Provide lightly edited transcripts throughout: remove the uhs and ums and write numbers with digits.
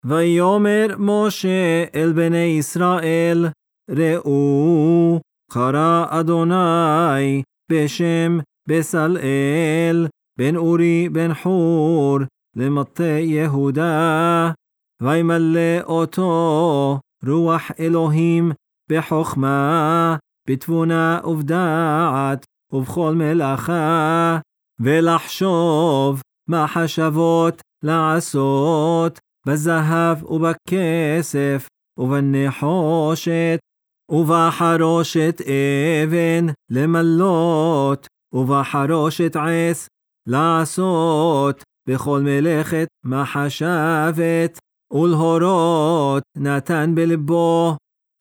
ויאמר משה אל בני ישראל, ראו, קרא אדוני בשם בצלאל, בן אורי בן חור, למטה יהודה, וימלא אותו רוח אלוהים בחוכמה, בתבונה ובדעת, ובכל מלאכה, ולחשוב מחשבות לעשות, בזהב ובכסף, ובנחושת, ובחרושת אבן למלות, ובחרושת עץ לעשות, בכל מלאכת מחשבת, ולהורות נתן בלבו,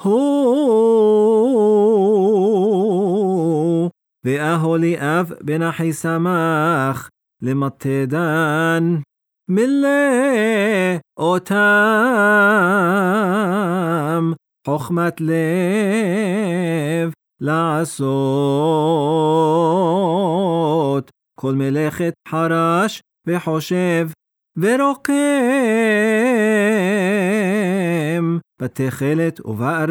הוא ואהוליאב בן אחיסמך למטה דן, מלא אותם חוכמת לב לעשות כל מלאכת חרש וחושב ורוקם בתכלת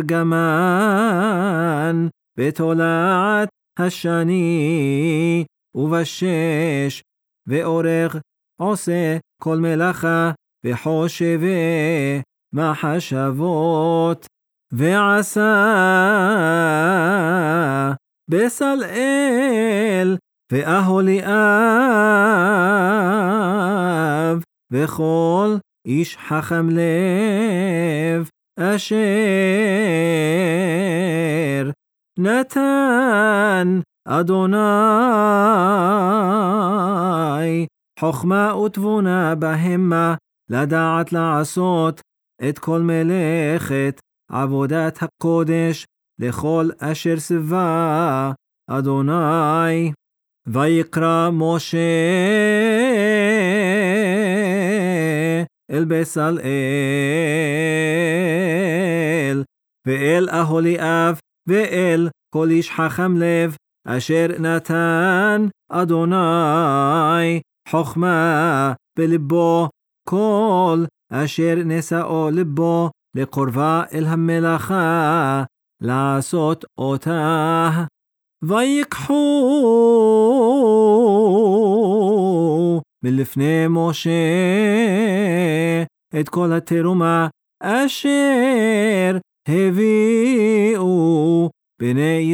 ובארגמן, בתולעת השני ובשש, ואורך עושה כל מלאכה וחושבה מחשבות, ועשה בצלאל ואהוליאב וכל איש חכם לב אשר נתן אדוני חוכמה ותבונה בהמה, לדעת לעשות את כל מלאכת עבודת הקודש לכל אשר סבה אדוני. ויקרא משה אל בצלאל ואל אהוליאב ואל כל איש חכם לב אשר נתן אדוני חוכמה בלבו, כל אשר נשאו לבו לקרבה אל המלאכה לעשות אותה. ויקחו מלפני משה את כל התרומה אשר הביאו בני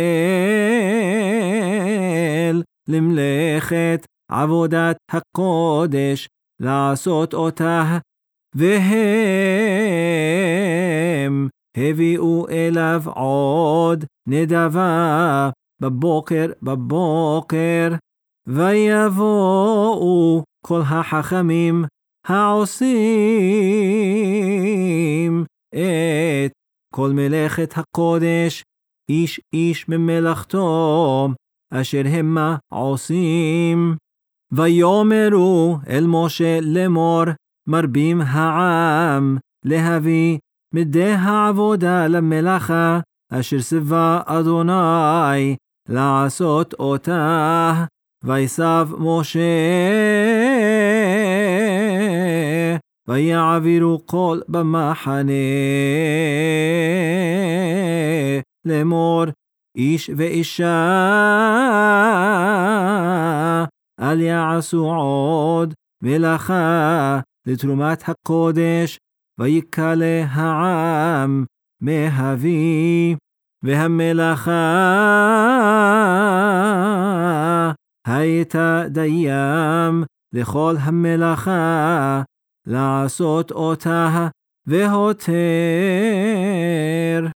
ישראל למלאכת עבודת הקודש לעשות אותה, והם הביאו אליו עוד נדבה בבוקר, ויבואו כל החכמים העושים את כל מלאכת הקודש, איש איש ממלאכתו אשר המה עושים. ויאמרו אל משה לאמור, מרבים העם להביא מדי העבודה למלאכה אשר סבה אדוני לעשות אותה. ויסב משה ויעבירו כל במחנה לאמור, איש ואישה אל יעשו עוד מלאכה לתרומת הקודש, ויקלה העם מהביא. והמלאכה הייתה דיים לכל המלאכה לעשות אותה והותר.